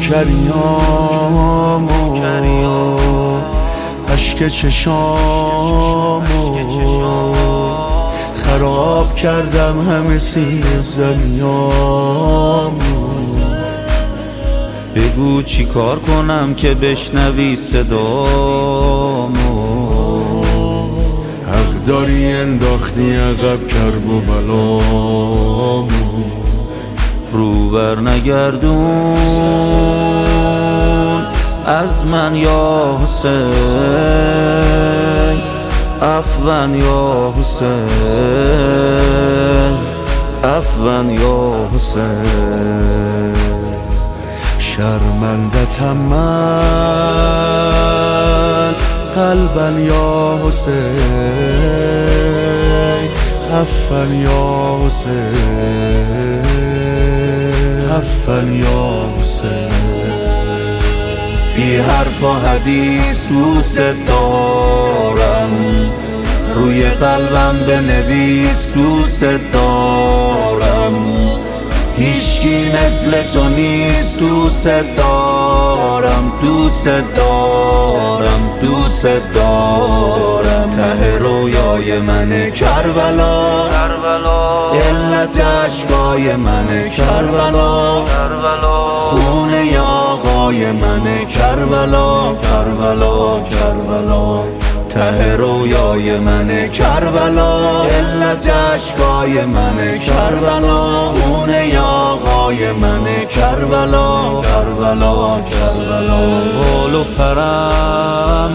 کریامو اشک چشامو خراب کردم همه سینه زمیامو. بگو چی کار کنم که بشنوی صدامو. حق داری انداختی عقب کرب و بلامو. رو بر نگردون از من یا حسین، عفوان یا حسین، عفوان یا حسین. شرمندتم من قلبا یا حسین، عفوان یا حسین، عفوان یا حسین. بی حرف و حدیث دوست دارم، روی قلبم بنویس دوست دارم. هیچکی مثل تو نیست دوست دارم، دوست دارم، دوست دارم. ته رویای من کربلا، علت عشقای من کربلا، خونه آقای من کربلا، کربلا، کربلا. ته رویای من کربلا، علت عشقای من کربلا، خونه آقای من کربلا، کربلا، کربلا. بال و پرم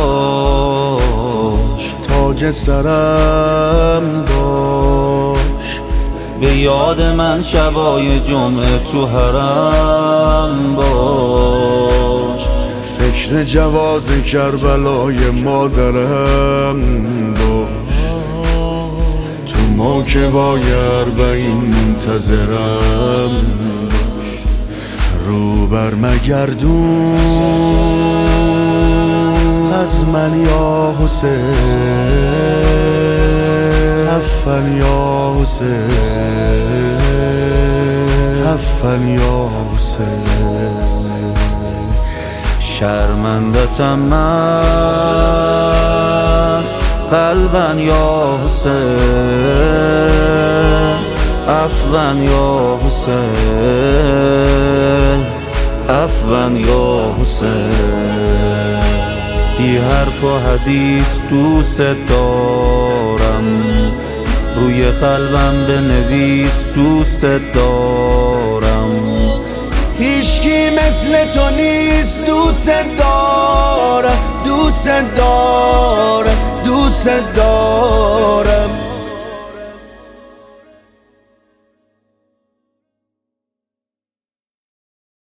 باش، تاج سرم باش، به یاد من شبای جمعه تو حرم باش. فکر جواز کربلای مادرم باش، تو موکبای اربعین منتظرم باش. رو بر مگردون از من یا حسین، عفوان یا حسین، عفوان یا حسین. شرمندتم من قلبا یا حسین، عفوان یا حسین، عفوان یا حسین. بی حرف و حدیث دوست دارم، روی قلبم بنویس دوست دارم. هیچکی مثل تو نیست دوست دارم، دوست دارم، دوست دارم.